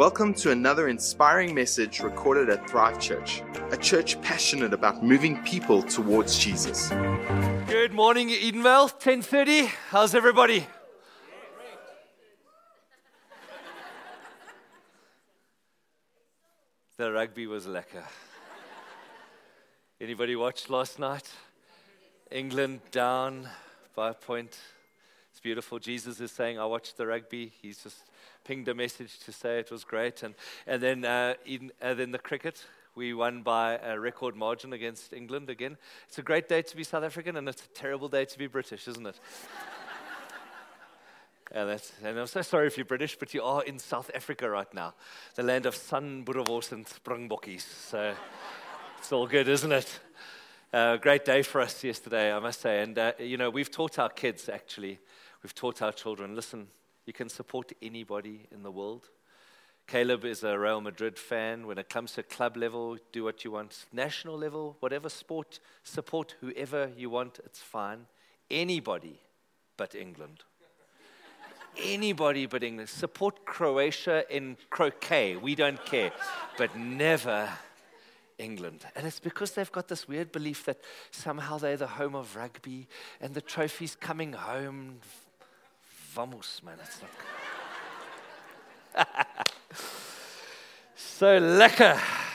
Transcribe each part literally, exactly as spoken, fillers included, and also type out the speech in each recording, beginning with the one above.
Welcome to another inspiring message recorded at Thrive Church, a church passionate about moving people towards Jesus. Good morning, Edenvale, ten thirty. How's everybody? The rugby was lekker. Anybody watch last night? England down by a point. It's beautiful. Jesus is saying, I watched the rugby. He's just pinged a message to say it was great. And and then uh, Eden, uh, then the cricket. We won by a record margin against England again. It's a great day to be South African, and it's a terrible day to be British, isn't it? And, that's, and I'm so sorry if you're British, but you are in South Africa right now, the land of sun, boerewors, and springbokkies. So it's all good, isn't it? Uh, great day for us yesterday, I must say. And, uh, you know, we've taught our kids, actually. We've taught our children, listen, you can support anybody in the world. Caleb is a Real Madrid fan. When it comes to club level, do what you want. National level, whatever sport, support whoever you want, it's fine. Anybody but England. Anybody but England. Support Croatia in croquet. We don't care. But never England. And it's because they've got this weird belief that somehow they're the home of rugby and the trophy's coming home. Vamos, man. It's not. So lekker.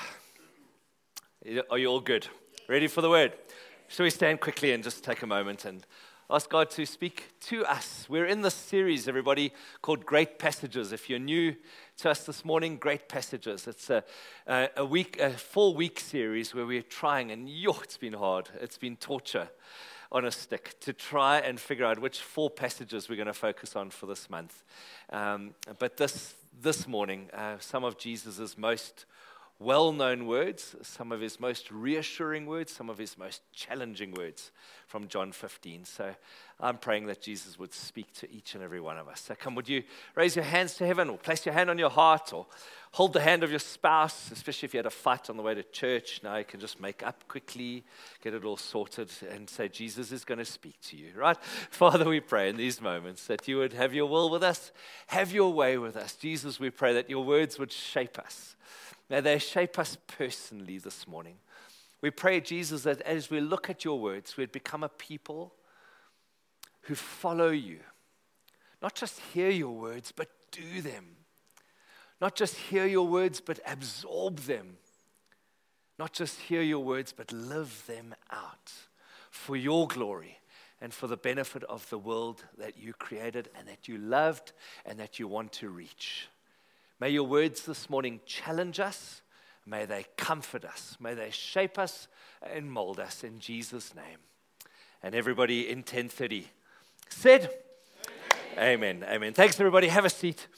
Are you all good? Ready for the word? Shall we stand quickly and just take a moment and ask God to speak to us? We're in this series, everybody, called Great Passages. If you're new to us this morning, Great Passages. It's a, a, a week, a four-week series where we're trying, and yo, it's been hard. It's been torture on a stick to try and figure out which four passages we're going to focus on for this month. Um, but this this morning, uh, some of Jesus' most well-known words, some of his most reassuring words, some of his most challenging words from John fifteen. So I'm praying that Jesus would speak to each and every one of us. So come, would you raise your hands to heaven, or place your hand on your heart, or hold the hand of your spouse, especially if you had a fight on the way to church. Now you can just make up quickly, get it all sorted, and say, Jesus is going to speak to you, right? Father, we pray in these moments that you would have your will with us, have your way with us. Jesus, we pray that your words would shape us. May they shape us personally this morning. We pray, Jesus, that as we look at your words, we'd become a people who follow you. Not just hear your words, but do them. Not just hear your words, but absorb them. Not just hear your words, but live them out for your glory and for the benefit of the world that you created and that you loved and that you want to reach. May your words this morning challenge us. May they comfort us. May they shape us and mold us in Jesus' name. And everybody in ten thirty said, Amen. Amen. Amen. Thanks, everybody. Have a seat.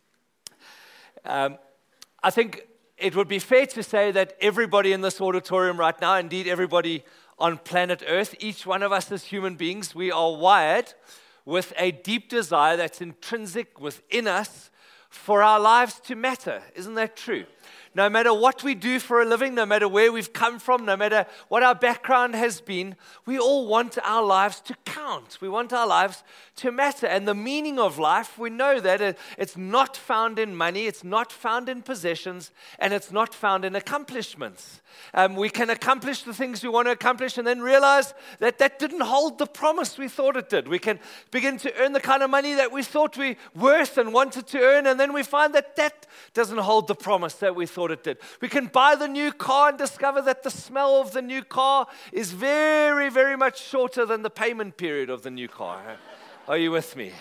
Um, I think it would be fair to say that everybody in this auditorium right now, indeed everybody on planet Earth, each one of us as human beings, we are wired with a deep desire that's intrinsic within us for our lives to matter. Isn't that true? No matter what we do for a living, no matter where we've come from, no matter what our background has been, we all want our lives to count. We want our lives to matter. And the meaning of life, we know that it's not found in money, it's not found in possessions, and it's not found in accomplishments. Um, we can accomplish the things we want to accomplish and then realize that that didn't hold the promise we thought it did. We can begin to earn the kind of money that we thought we worth and wanted to earn, and then we find that that doesn't hold the promise that we thought it did. We can buy the new car and discover that the smell of the new car is very, very much shorter than the payment period of the new car. Are you with me?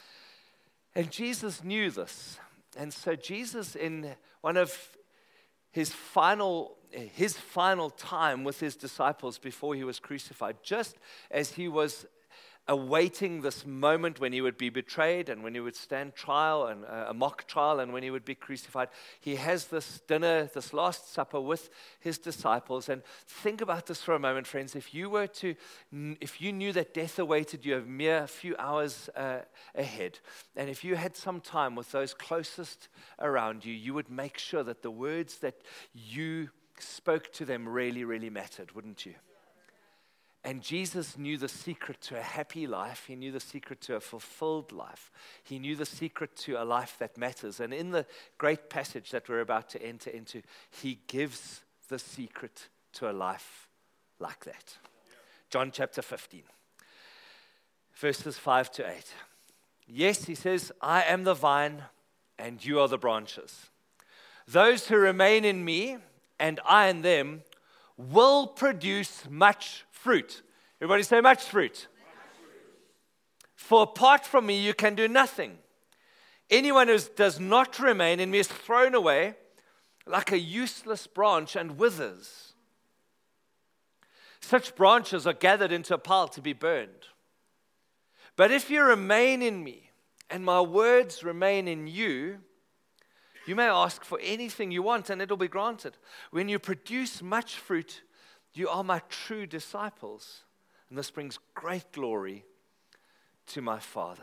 And Jesus knew this. And so Jesus, in one of his final his final time with his disciples before he was crucified, just as he was awaiting this moment when he would be betrayed and when he would stand trial and uh, a mock trial and when he would be crucified, he has this dinner, this Last Supper with his disciples. And think about this for a moment, friends. If you were to, if you knew that death awaited you a mere few hours uh, ahead, and if you had some time with those closest around you, you would make sure that the words that you spoke to them really, really mattered, wouldn't you? And Jesus knew the secret to a happy life. He knew the secret to a fulfilled life. He knew the secret to a life that matters. And in the great passage that we're about to enter into, he gives the secret to a life like that. John chapter fifteen, verses five to eight. Yes, he says, I am the vine and you are the branches. Those who remain in me and I in them will produce much fruit. Everybody say much fruit. Much fruit. For apart from me, you can do nothing. Anyone who does not remain in me is thrown away like a useless branch and withers. Such branches are gathered into a pile to be burned. But if you remain in me and my words remain in you, you may ask for anything you want and it'll be granted. When you produce much fruit, you are my true disciples. And this brings great glory to my Father.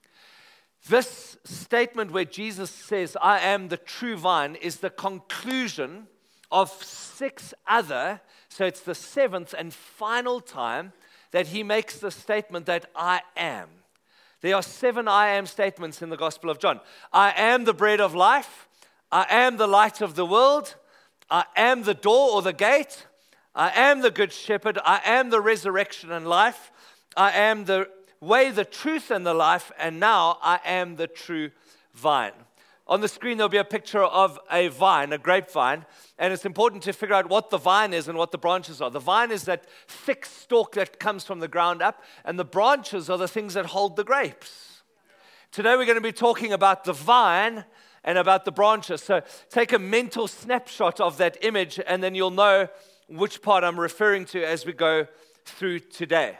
This statement where Jesus says, I am the true vine, is the conclusion of six other, so it's the seventh and final time that he makes the statement that I am. There are seven I am statements in the Gospel of John. I am the bread of life. I am the light of the world. I am the door or the gate. I am the good shepherd. I am the resurrection and life. I am the way, the truth, and the life. And now I am the true vine. On the screen, there'll be a picture of a vine, a grapevine, and it's important to figure out what the vine is and what the branches are. The vine is that thick stalk that comes from the ground up, and the branches are the things that hold the grapes. Today, we're going to be talking about the vine and about the branches. So take a mental snapshot of that image, and then you'll know which part I'm referring to as we go through today.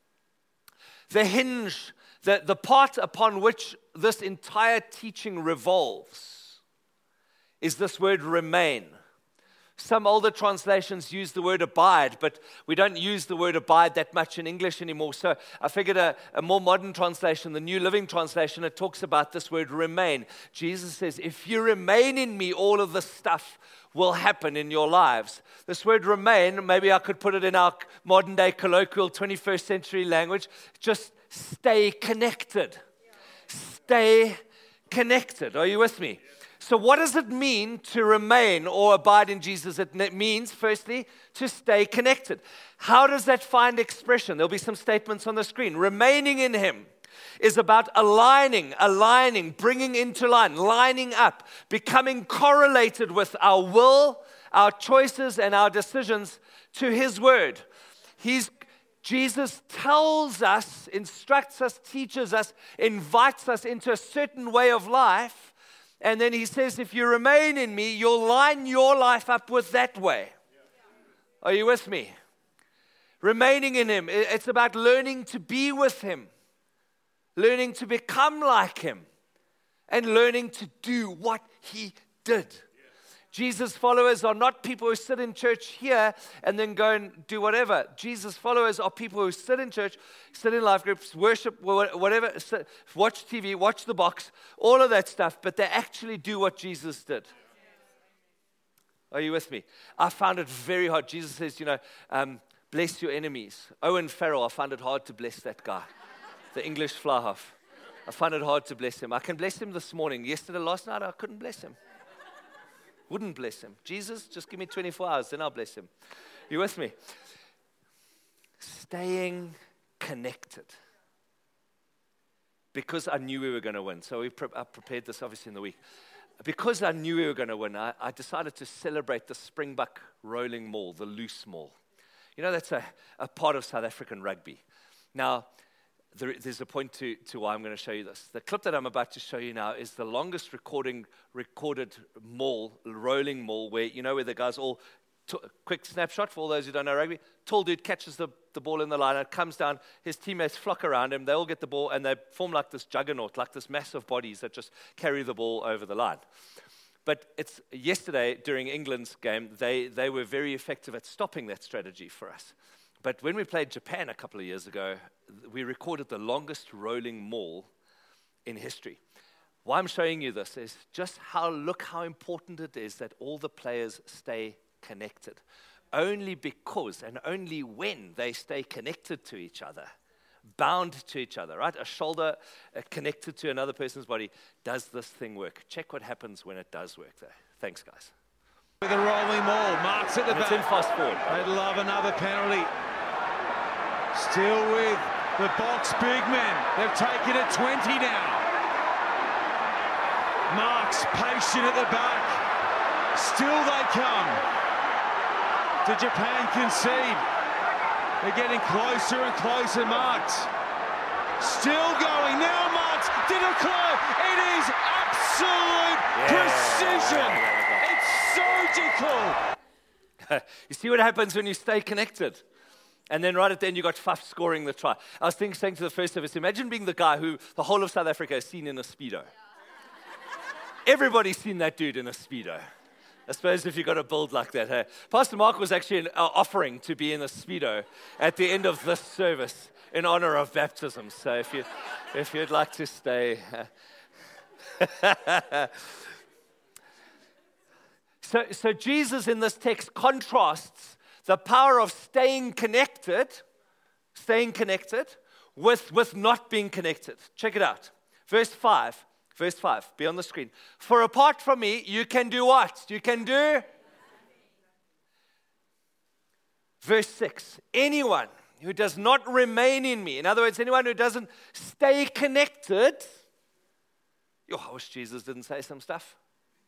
The hinge, the, the part upon which this entire teaching revolves is this word remain. Some older translations use the word abide, but we don't use the word abide that much in English anymore. So I figured a, a more modern translation, the New Living Translation, it talks about this word remain. Jesus says, if you remain in me, all of this stuff will happen in your lives. This word remain, maybe I could put it in our modern day colloquial twenty-first century language, just stay connected. Stay connected. Are you with me? So what does it mean to remain or abide in Jesus? It means, firstly, to stay connected. How does that find expression? There'll be some statements on the screen. Remaining in him is about aligning, aligning, bringing into line, lining up, becoming correlated with our will, our choices, and our decisions to his word. He's Jesus tells us, instructs us, teaches us, invites us into a certain way of life. And then he says, if you remain in me, you'll line your life up with that way. Are you with me? Remaining in him, it's about learning to be with him, learning to become like him, and learning to do what he did. Jesus' followers are not people who sit in church here and then go and do whatever. Jesus' followers are people who sit in church, sit in life groups, worship, whatever, watch T V, watch the box, all of that stuff, but they actually do what Jesus did. Are you with me? I found it very hard. Jesus says, you know, um, bless your enemies. Owen Farrell, I found it hard to bless that guy, the English fly half. I found it hard to bless him. I can bless him this morning. Yesterday, last night, I couldn't bless him. Wouldn't bless him. Jesus, just give me twenty-four hours, then I'll bless him. You with me? Staying connected. Because I knew we were going to win. So we pre- I prepared this obviously in the week. Because I knew we were going to win, I, I decided to celebrate the Springbok rolling maul, the loose maul. You know, that's a, a part of South African rugby. Now, There, there's a point to, to why I'm going to show you this. The clip that I'm about to show you now is the longest recording recorded maul, rolling maul, where, you know, where the guys all, t- quick snapshot for all those who don't know rugby, tall dude catches the, the ball in the line, it comes down, his teammates flock around him, they all get the ball, and they form like this juggernaut, like this massive bodies that just carry the ball over the line. But it's yesterday, during England's game, they, they were very effective at stopping that strategy for us. But when we played Japan a couple of years ago, we recorded the longest rolling maul in history. Why I'm showing you this is just how, look how important it is that all the players stay connected. only because and only when they stay connected to each other, bound to each other, right? A shoulder uh, connected to another person's body. Does this thing work? Check what happens when it does work, though. Thanks, guys. With a rolling ball, Marks at the And back. it's in fast forward. They'd love another penalty. Still with the box big men. They've taken it twenty now. Marks patient at the back. Still they come. Did Japan concede? They're getting closer and closer, Marks. Still going. Now Marks did a claw. It is absolute Yeah. precision. It's surgical. You see what happens when you stay connected? And then right at the end, you got Faf scoring the try. I was thinking, saying to the first service, imagine being the guy who the whole of South Africa has seen in a Speedo. Everybody's seen that dude in a Speedo. I suppose if you've got a build like that. Hey? Pastor Mark was actually an, uh, offering to be in a Speedo at the end of this service in honor of baptism. So if, you, if you'd like to stay. Uh, so, so Jesus in this text contrasts the power of staying connected, staying connected with, with not being connected. Check it out. Verse five. Verse five, be on the screen. For apart from me, you can do what? You can do? Verse six, anyone who does not remain in me, in other words, anyone who doesn't stay connected, yo, I wish Jesus didn't say some stuff.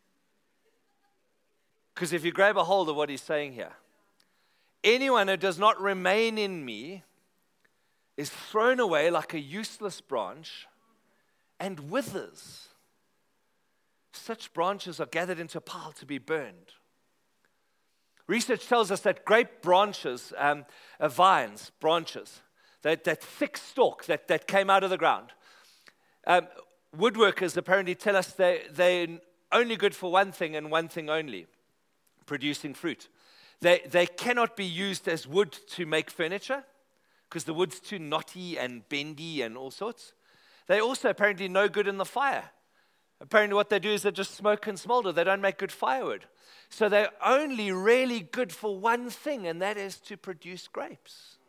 Because if you grab a hold of what he's saying here, anyone who does not remain in me is thrown away like a useless branch and withers. Such branches are gathered into a pile to be burned. Research tells us that grape branches, um, uh, vines, branches, that, that thick stalk that, that came out of the ground. Um, woodworkers apparently tell us they, they're only good for one thing and one thing only, producing fruit. They, they cannot be used as wood to make furniture because the wood's too knotty and bendy and all sorts. They're also apparently no good in the fire. Apparently what they do is they just smoke and smolder. They don't make good firewood. So they're only really good for one thing, and that is to produce grapes.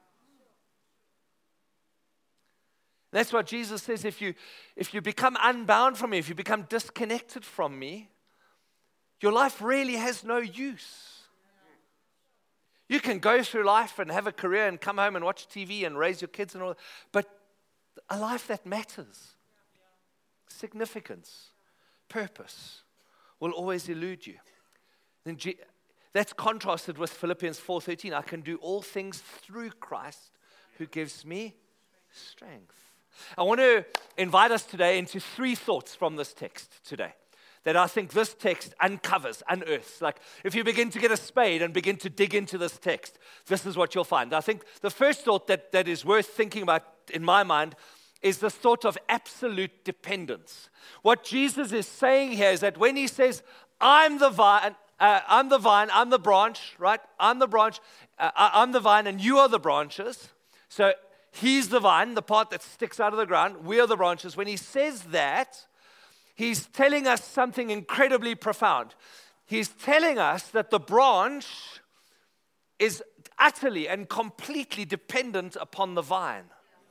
That's what Jesus says. If you, if you become unbound from me, if you become disconnected from me, your life really has no use. You can go through life and have a career and come home and watch T V and raise your kids and all that, but a life that matters, significance, purpose, will always elude you. Then G- that's contrasted with Philippians four thirteen. I can do all things through Christ who gives me strength. I want to invite us today into three thoughts from this text today that I think this text uncovers, unearths. Like if you begin to get a spade and begin to dig into this text, this is what you'll find. I think the first thought that, that is worth thinking about in my mind is the thought of absolute dependence. What Jesus is saying here is that when he says, I'm the vine, uh, I'm the vine, I'm the branch, right? I'm the branch, uh, I'm the vine, and you are the branches. So he's the vine, the part that sticks out of the ground. We are the branches. When he says that, he's telling us something incredibly profound. He's telling us that the branch is utterly and completely dependent upon the vine.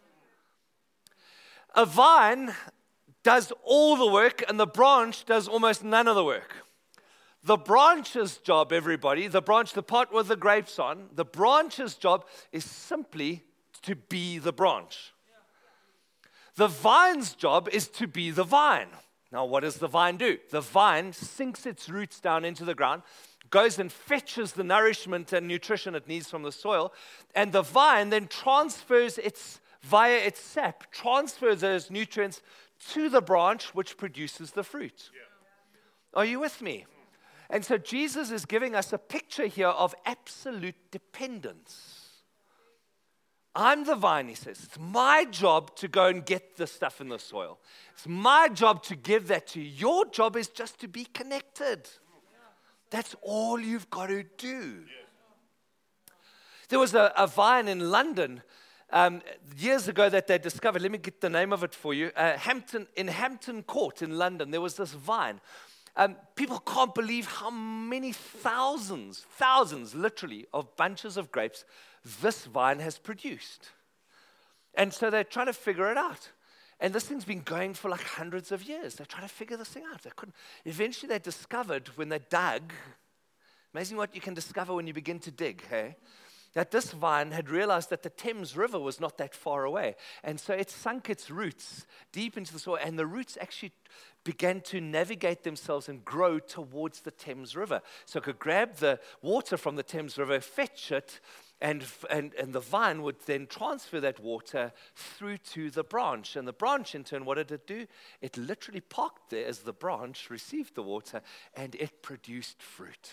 A vine does all the work, and the branch does almost none of the work. The branch's job, everybody, the branch, the part with the grapes on, the branch's job is simply to be the branch. The vine's job is to be the vine. Now, what does the vine do? The vine sinks its roots down into the ground, goes and fetches the nourishment and nutrition it needs from the soil, and the vine then transfers its via its sap, transfers those nutrients to the branch, which produces the fruit. Yeah. Are you with me? And so Jesus is giving us a picture here of absolute dependence. I'm the vine, he says. It's my job to go and get the stuff in the soil. It's my job to give that to you. Your job is just to be connected. That's all you've got to do. There was a, a vine in London Um, years ago that they discovered, let me get the name of it for you, uh, Hampton, in Hampton Court in London, there was this vine. Um, people can't believe how many thousands, thousands literally, of bunches of grapes this vine has produced. And so they're trying to figure it out. And this thing's been going for like hundreds of years. They're trying to figure this thing out. They couldn't. Eventually they discovered when they dug, amazing what you can discover when you begin to dig, hey? That this vine had realized that the Thames River was not that far away. And so it sunk its roots deep into the soil, and the roots actually began to navigate themselves and grow towards the Thames River. So it could grab the water from the Thames River, fetch it, and, and, and the vine would then transfer that water through to the branch. And the branch, in turn, what did it do? It literally parked there as the branch received the water, and it produced fruit.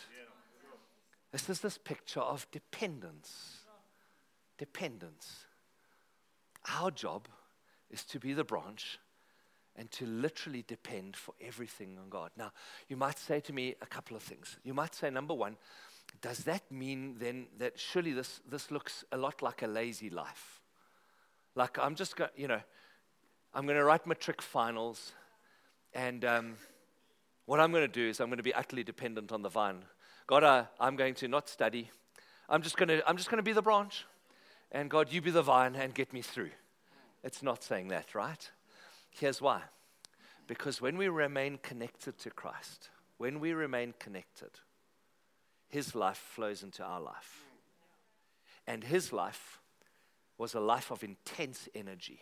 This is this picture of dependence. Dependence. Our job is to be the branch and to literally depend for everything on God. Now, you might say to me a couple of things. You might say, number one, does that mean then that surely this, this looks a lot like a lazy life? Like I'm just going, you know, I'm going to write matric finals, and um, what I'm going to do is I'm going to be utterly dependent on the vine. God, I, I'm going to not study. I'm just going to I'm just going to be the branch, and God, you be the vine and get me through. It's not saying that, right? Here's why. Because when we remain connected to Christ, when we remain connected, His life flows into our life. And His life was a life of intense energy,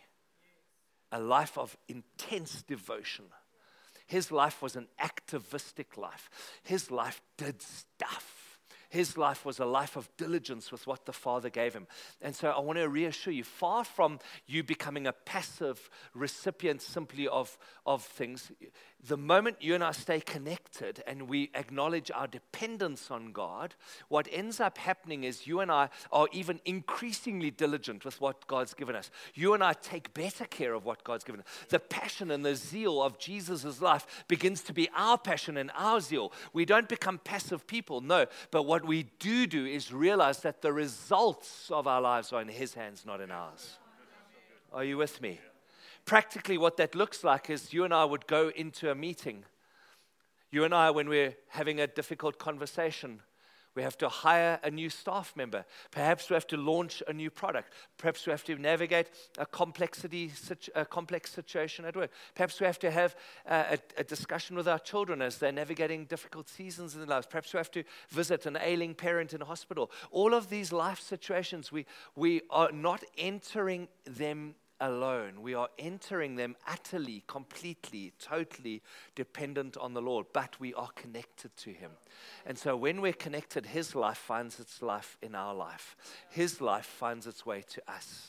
a life of intense devotion. His life was an activistic life. His life did stuff. His life was a life of diligence with what the Father gave him. And so I want to reassure you, far from you becoming a passive recipient simply of, of things, the moment you and I stay connected and we acknowledge our dependence on God, what ends up happening is you and I are even increasingly diligent with what God's given us. You and I take better care of what God's given us. The passion and the zeal of Jesus' life begins to be our passion and our zeal. We don't become passive people, no, but what we do do is realize that the results of our lives are in His hands, not in ours. Are you with me? Practically what that looks like is you and I would go into a meeting. You and I, when we're having a difficult conversation, we have to hire a new staff member. Perhaps we have to launch a new product. Perhaps we have to navigate a complexity, a complex situation at work. Perhaps we have to have a, a discussion with our children as they're navigating difficult seasons in their lives. Perhaps we have to visit an ailing parent in a hospital. All of these life situations, we, we are not entering them alone. We are entering them utterly, completely, totally dependent on the Lord, but we are connected to Him. And so when we're connected, His life finds its life in our life. His life finds its way to us.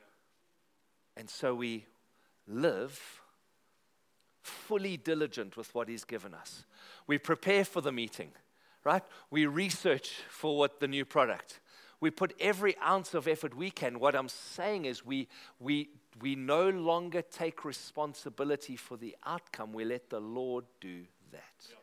And so we live fully diligent with what He's given us. We prepare for the meeting, right? We research for what the new product. We put every ounce of effort we can. What I'm saying is we we we no longer take responsibility for the outcome. We let the Lord do that. Yeah.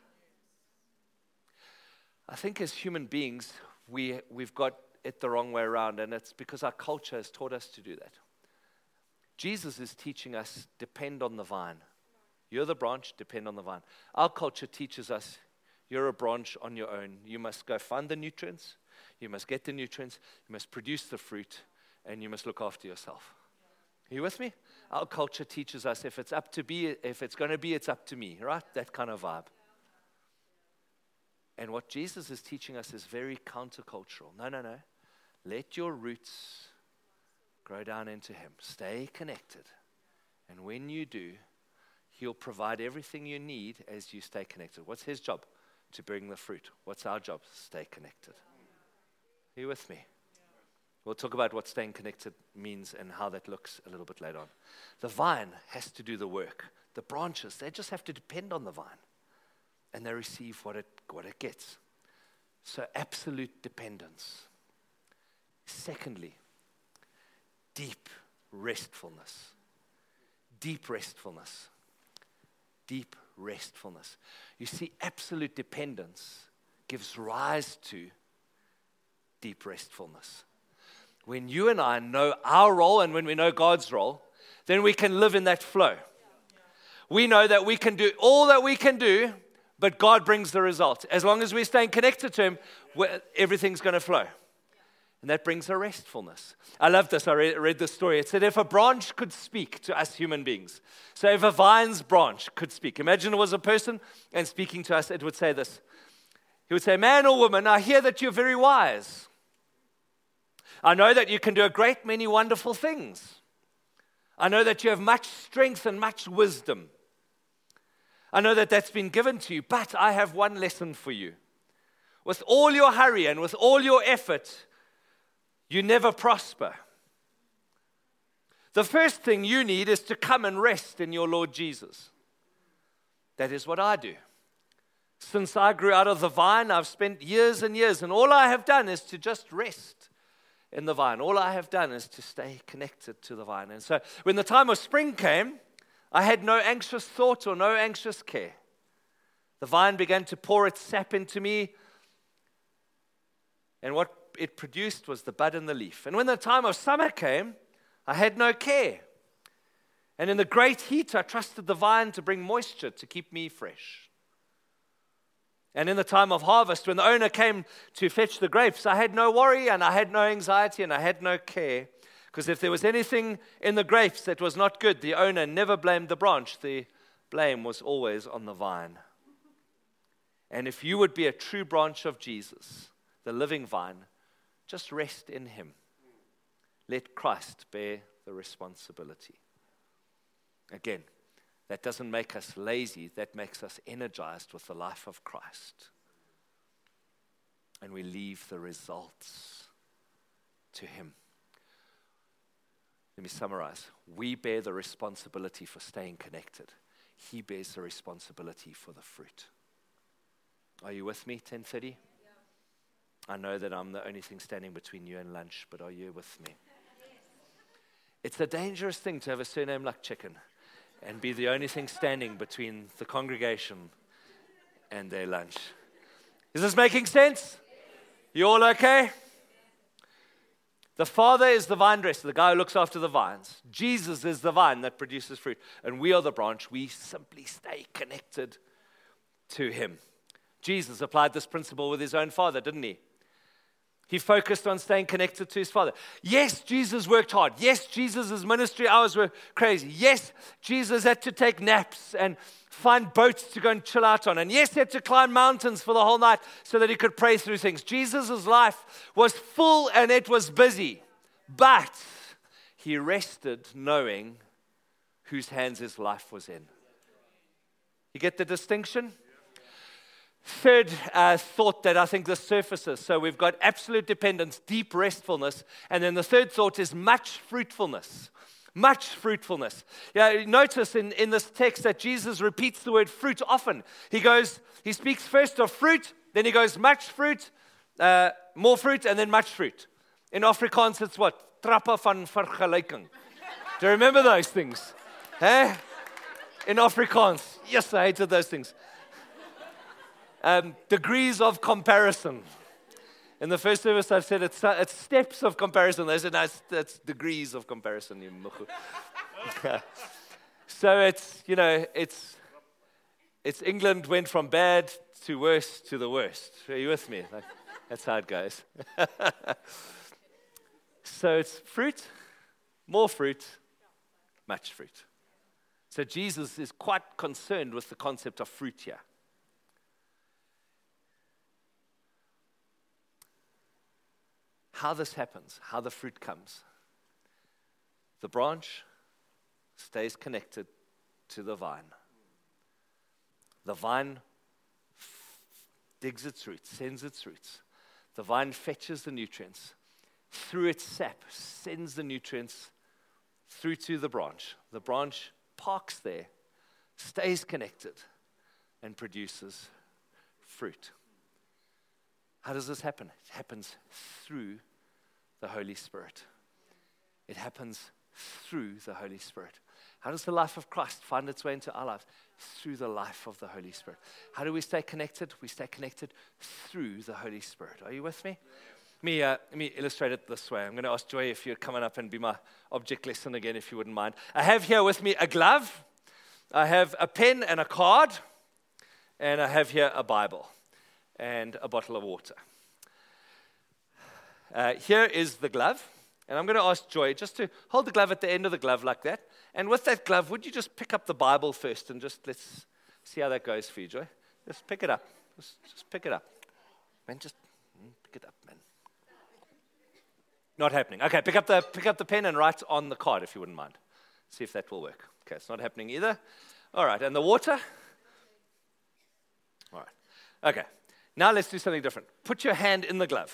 I think as human beings, we, we've got it the wrong way around, and it's because our culture has taught us to do that. Jesus is teaching us, depend on the vine. You're the branch, depend on the vine. Our culture teaches us, you're a branch on your own. You must go find the nutrients. You must get the nutrients, you must produce the fruit, and you must look after yourself. Are you with me? Our culture teaches us if it's up to be, if it's going to be, it's up to me, right? That kind of vibe. And what Jesus is teaching us is very countercultural. No, no, no. Let your roots grow down into Him. Stay connected. And when you do, He'll provide everything you need as you stay connected. What's His job? To bring the fruit. What's our job? Stay connected. Are you with me? We'll talk about what staying connected means and how that looks a little bit later on. The vine has to do the work. The branches, they just have to depend on the vine. And they receive what it, what it gets. So absolute dependence. Secondly, deep restfulness. Deep restfulness. Deep restfulness. You see, absolute dependence gives rise to deep restfulness. When you and I know our role and when we know God's role, then we can live in that flow. We know that we can do all that we can do but God brings the result. As long as we're staying connected to Him, everything's going to flow. And that brings a restfulness. I love this. I read, read this story. It said, if a branch could speak to us human beings, so if a vine's branch could speak, imagine it was a person and speaking to us, it would say this. He would say, man or woman, I hear that you're very wise. I know that you can do a great many wonderful things. I know that you have much strength and much wisdom. I know that that's been given to you, but I have one lesson for you. With all your hurry and with all your effort, you never prosper. The first thing you need is to come and rest in your Lord Jesus. That is what I do. Since I grew out of the vine, I've spent years and years, and all I have done is to just rest in the vine. All I have done is to stay connected to the vine. And so when the time of spring came, I had no anxious thought or no anxious care. The vine began to pour its sap into me, and what it produced was the bud and the leaf. And when the time of summer came, I had no care. And in the great heat, I trusted the vine to bring moisture to keep me fresh. And in the time of harvest, when the owner came to fetch the grapes, I had no worry and I had no anxiety and I had no care. Because if there was anything in the grapes that was not good, the owner never blamed the branch. The blame was always on the vine. And if you would be a true branch of Jesus, the living vine, just rest in Him. Let Christ bear the responsibility. Again, that doesn't make us lazy. That makes us energized with the life of Christ. And we leave the results to Him. Let me summarize. We bear the responsibility for staying connected. He bears the responsibility for the fruit. Are you with me, ten thirty? I know that I'm the only thing standing between you and lunch, but are you with me? It's a dangerous thing to have a surname like Chicken and be the only thing standing between the congregation and their lunch. Is this making sense? You all okay? The Father is the vine dresser, the guy who looks after the vines. Jesus is the vine that produces fruit. And we are the branch. We simply stay connected to Him. Jesus applied this principle with His own Father, didn't He? He focused on staying connected to His Father. Yes, Jesus worked hard. Yes, Jesus' ministry hours were crazy. Yes, Jesus had to take naps and find boats to go and chill out on. And yes, he had to climb mountains for the whole night so that he could pray through things. Jesus' life was full and it was busy. But he rested knowing whose hands his life was in. You get the distinction? Third uh, thought that I think this surfaces. So we've got absolute dependence, deep restfulness, and then the third thought is much fruitfulness. Much fruitfulness. Yeah, notice in, in this text that Jesus repeats the word fruit often. He goes, he speaks first of fruit, then he goes much fruit, uh, more fruit, and then much fruit. In Afrikaans, it's what? Trappe van vergelyking. Do you remember those things? Huh? In Afrikaans. Yes, I hated those things. Um, degrees of comparison. In the first service, I've said it's, uh, it's steps of comparison. They said, no, it's, it's degrees of comparison. So it's, you know, it's, it's England went from bad to worse to the worst. Are you with me? Like, that's how it goes. So it's fruit, more fruit, much fruit. So Jesus is quite concerned with the concept of fruit here. How this happens, how the fruit comes. The branch stays connected to the vine. The vine f- digs its roots, sends its roots. The vine fetches the nutrients. Through its sap, sends the nutrients through to the branch. The branch parks there, stays connected, and produces fruit. How does this happen? It happens through the Holy Spirit. It happens through the Holy Spirit. How does the life of Christ find its way into our lives? Through the life of the Holy Spirit. How do we stay connected? We stay connected through the Holy Spirit. Are you with me? Let me, uh, let me illustrate it this way. I'm going to ask Joy if you're coming up and be my object lesson again, if you wouldn't mind. I have here with me a glove. I have a pen and a card. and I have here a Bible and a bottle of water. Uh, here is the glove, and I'm going to ask Joy just to hold the glove at the end of the glove like that. And with that glove, would you just pick up the Bible first and just let's see how that goes for you, Joy? Just pick it up. Just, just pick it up. Man, just pick it up, man. Not happening. Okay, pick up the pick up the pen and write on the card if you wouldn't mind. See if that will work. Okay, it's not happening either. All right, and the water? All right. Okay, now let's do something different. Put your hand in the glove.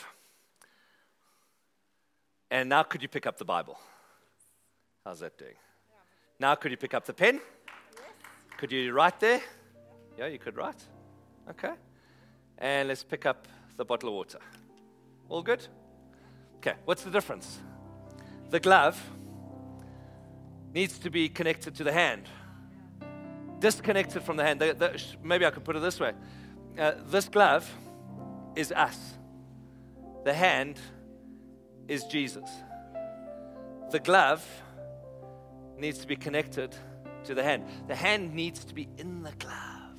And now could you pick up the Bible? How's that doing? Now could you pick up the pen? Could you write there? Yeah, you could write. Okay. And let's pick up the bottle of water. All good? Okay, what's the difference? The glove needs to be connected to the hand. Disconnected from the hand. The, the, maybe I could put it this way. Uh, this glove is us. The hand is Jesus. The glove needs to be connected to the hand. The hand needs to be in the glove.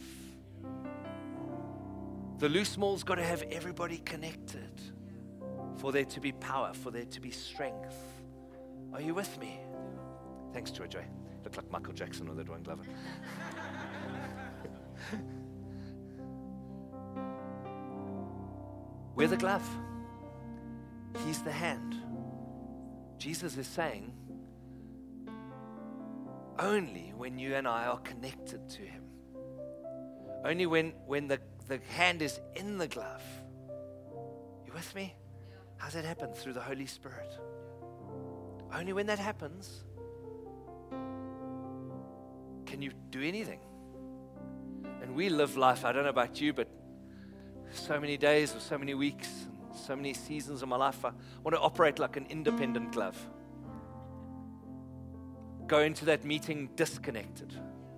The loose mall's got to have everybody connected for there to be power, for there to be strength. Are you with me? Thanks, Joy Joy. Look like Michael Jackson with that one glove. We're the glove. He's the hand. Jesus is saying, only when you and I are connected to Him, only when, when the, the hand is in the glove. You with me? How's that happen? Through the Holy Spirit. Only when that happens can you do anything. And we live life, I don't know about you, but so many days or so many weeks, and so many seasons of my life, I want to operate like an independent glove. Go into that meeting disconnected.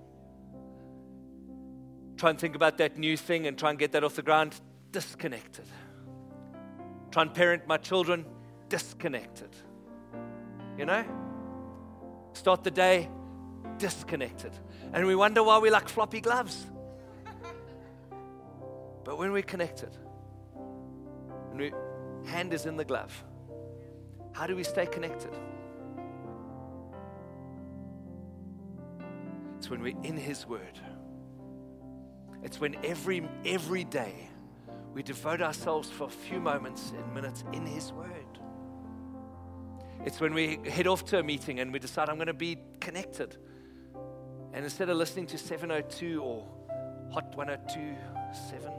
Try and think about that new thing and try and get that off the ground, disconnected. Try and parent my children, disconnected. You know? Start the day, disconnected. And we wonder why we like floppy gloves. But when we're connected, and we, hand is in the glove, how do we stay connected? It's when we're in His Word. It's when every every day we devote ourselves for a few moments and minutes in His Word. It's when we head off to a meeting and we decide, I'm going to be connected. And instead of listening to seven oh two or Hot one oh two point seven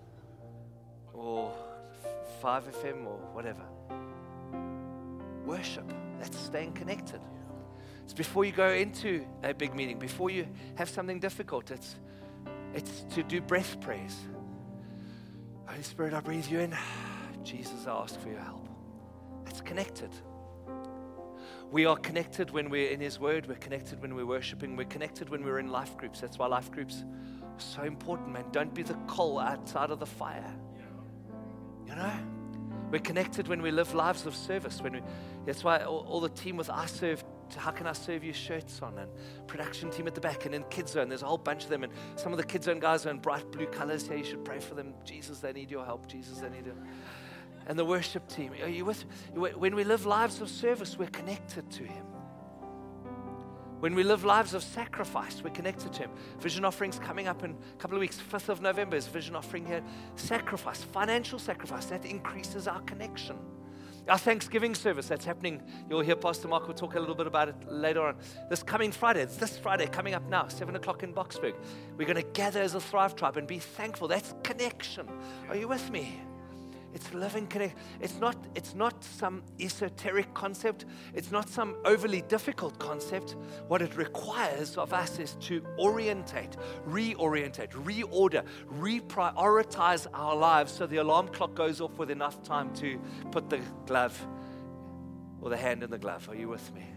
or five F M or whatever, worship, that's staying connected. It's before you go into a big meeting, before you have something difficult, it's it's to do breath praise. Holy Spirit, I breathe you in. Jesus, I ask for your help. That's connected. We are connected when we're in His Word. We're connected when we're worshiping. We're connected when we're in life groups. That's why life groups are so important, man. Don't be the coal outside of the fire. You know? We're connected when we live lives of service. When we, that's why all, all the team with I Serve, How Can I Serve You shirts on, and production team at the back, and in Kids Zone, there's a whole bunch of them, and some of the Kids Zone guys are in bright blue colors. Yeah, you should pray for them. Jesus, they need your help. Jesus, they need it. And the worship team. Are you with me? When we live lives of service, we're connected to Him. When we live lives of sacrifice, we're connected to Him. Vision offering's coming up in a couple of weeks. fifth of November is vision offering here. Sacrifice, financial sacrifice, that increases our connection. Our Thanksgiving service, that's happening. You'll hear Pastor Mark will talk a little bit about it later on. This coming Friday, this Friday, coming up now, seven o'clock in Boksburg. We're going to gather as a Thrive Tribe and be thankful. That's connection. Are you with me? It's living connect. It's not, it's not some esoteric concept. It's not some overly difficult concept. What it requires of us is to orientate, reorientate, reorder, reprioritize our lives so the alarm clock goes off with enough time to put the glove or the hand in the glove. Are you with me?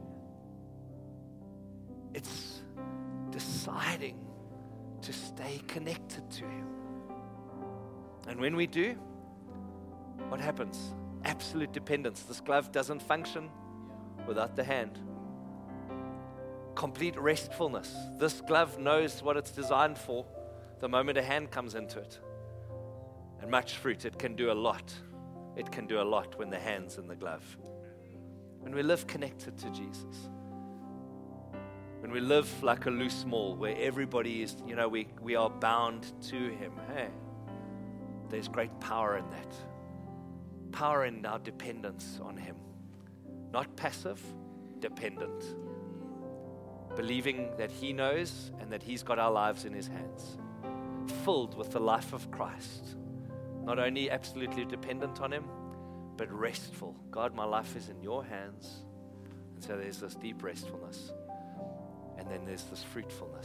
It's deciding to stay connected to Him. And when we do, what happens? Absolute dependence. This glove doesn't function without the hand. Complete restfulness. This glove knows what it's designed for. the moment a hand comes into it. And much fruit, it can do a lot. It can do a lot when the hand's in the glove. When we live connected to Jesus. When we live like a loose mall where everybody is, you know, we, we are bound to Him. Hey, there's great power in that. Power in our dependence on Him. Not passive, dependent. Believing that He knows and that He's got our lives in His hands. Filled with the life of Christ. Not only absolutely dependent on Him, but restful. God, my life is in Your hands. And so there's this deep restfulness. And then there's this fruitfulness.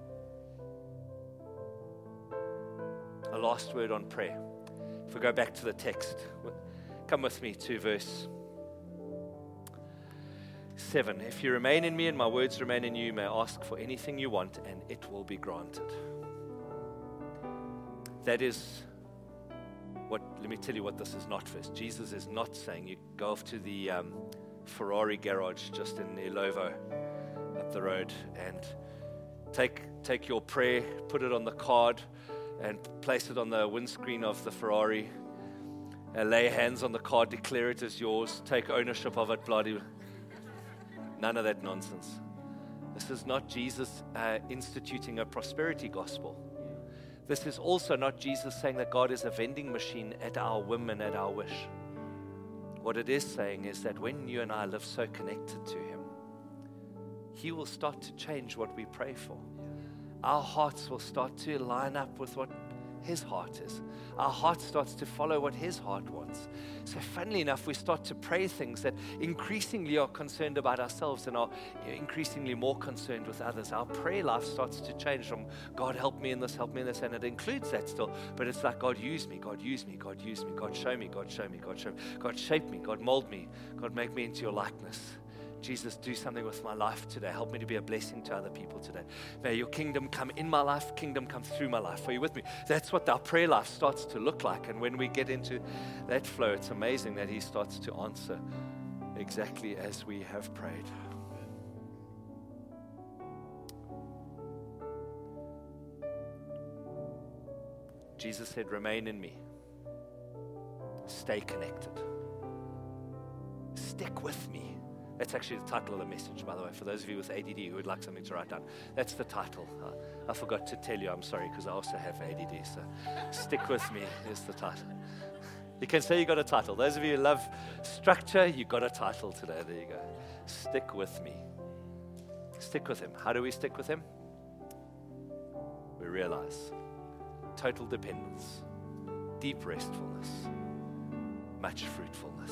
A last word on prayer. If we go back to the text, come with me to verse seven. If you remain in me and my words remain in you, you may ask for anything you want and it will be granted. That is what, let me tell you what this is not first. Jesus is not saying you go off to the um, Ferrari garage just in Ilovo up the road and take take your prayer, put it on the card and place it on the windscreen of the Ferrari, and lay hands on the card, declare it as yours, take ownership of it, bloody. None of that nonsense. This is not Jesus uh, instituting a prosperity gospel. This is also not Jesus saying that God is a vending machine at our whim and at our wish. What it is saying is that when you and I live so connected to Him, He will start to change what we pray for. Our hearts will start to line up with what His heart is. Our heart starts to follow what His heart wants. So funnily enough, we start to pray things that increasingly are concerned about ourselves and are increasingly more concerned with others. Our prayer life starts to change from God help me in this, help me in this, and it includes that still, but it's like God use me, God use me, God use me, God show me, God show me, God show me, God shape me, God mold me, God make me into your likeness. Jesus, do something with my life today. Help me to be a blessing to other people today. May your kingdom come in my life, kingdom come through my life. Are you with me? That's what our prayer life starts to look like. And when we get into that flow, it's amazing that He starts to answer exactly as we have prayed. Jesus said, remain in me. Stay connected. Stick with me. That's actually the title of the message, by the way, for those of you with A D D who would like something to write down. That's the title. Uh, I forgot to tell you, I'm sorry, because I also have A D D, so stick with me is the title. You can say you got a title. Those of you who love structure, you got a title today. There you go. Stick with me. Stick with Him. How do we stick with Him? We realize total dependence, deep restfulness, much fruitfulness.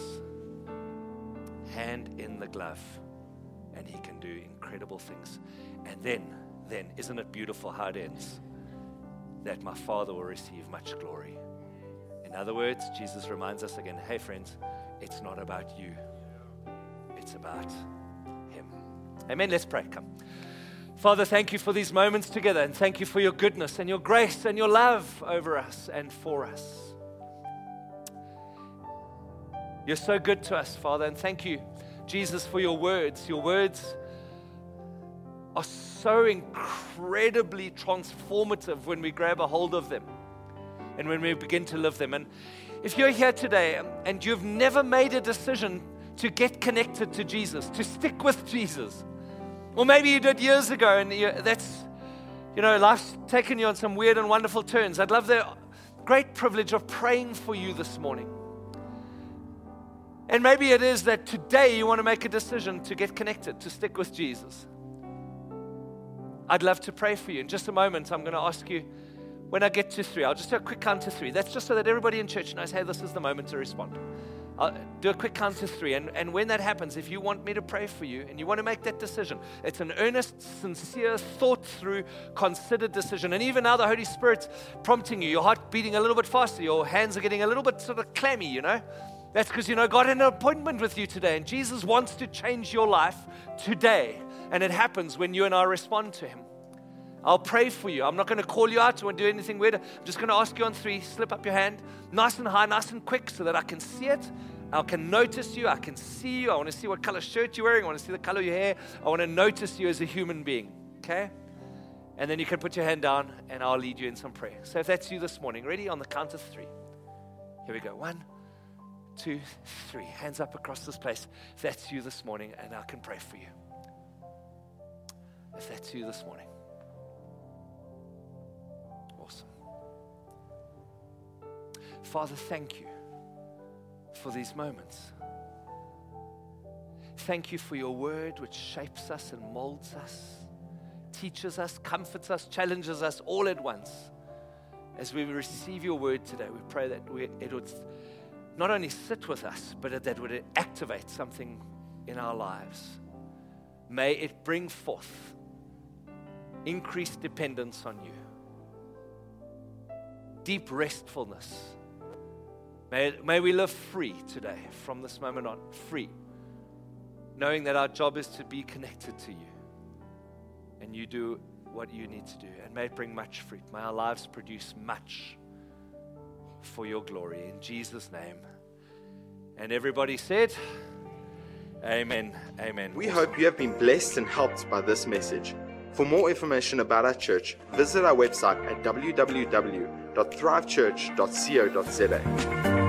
Hand in the glove, and He can do incredible things. And then, then, isn't it beautiful how it ends? That my Father will receive much glory. In other words, Jesus reminds us again, hey friends, it's not about you. It's about Him. Amen. Let's pray. Come. Father, thank you for these moments together, and thank you for your goodness and your grace and your love over us and for us. You're so good to us, Father, and thank you, Jesus, for your words. Your words are so incredibly transformative when we grab a hold of them and when we begin to live them. And if you're here today and you've never made a decision to get connected to Jesus, to stick with Jesus, or maybe you did years ago and you, that's, you know, life's taken you on some weird and wonderful turns, I'd love the great privilege of praying for you this morning. And maybe it is that today you want to make a decision to get connected, to stick with Jesus. I'd love to pray for you. In just a moment, I'm going to ask you, when I get to three, I'll just do a quick count to three. That's just so that everybody in church knows, hey, this is the moment to respond. I'll do a quick count to three. And, and when that happens, if you want me to pray for you and you want to make that decision, it's an earnest, sincere, thought through, considered decision. And even now the Holy Spirit's prompting you, your heart beating a little bit faster, your hands are getting a little bit sort of clammy, you know. That's because, you know, God had an appointment with you today, and Jesus wants to change your life today. And it happens when you and I respond to Him. I'll pray for you. I'm not going to call you out or do anything weird. I'm just going to ask you on three. Slip up your hand, nice and high, nice and quick, so that I can see it. I can notice you. I can see you. I want to see what color shirt you're wearing. I want to see the color of your hair. I want to notice you as a human being. Okay? And then you can put your hand down and I'll lead you in some prayer. So if that's you this morning, ready? On the count of three. Here we go. One, two, three. Hands up across this place. If that's you this morning, and I can pray for you. If that's you this morning. Awesome. Father, thank you for these moments. Thank you for your word which shapes us and molds us, teaches us, comforts us, challenges us all at once. As we receive your word today, we pray that we, it would not only sit with us, but that it would activate something in our lives. May it bring forth increased dependence on you, deep restfulness. May, may we live free today, from this moment on, free, knowing that our job is to be connected to you, and you do what you need to do, and may it bring much fruit. May our lives produce much for your glory, in Jesus' name. And everybody said, amen, amen. We hope you have been blessed and helped by this message. For more information about our church, visit our website at w w w dot thrive church dot co dot z a.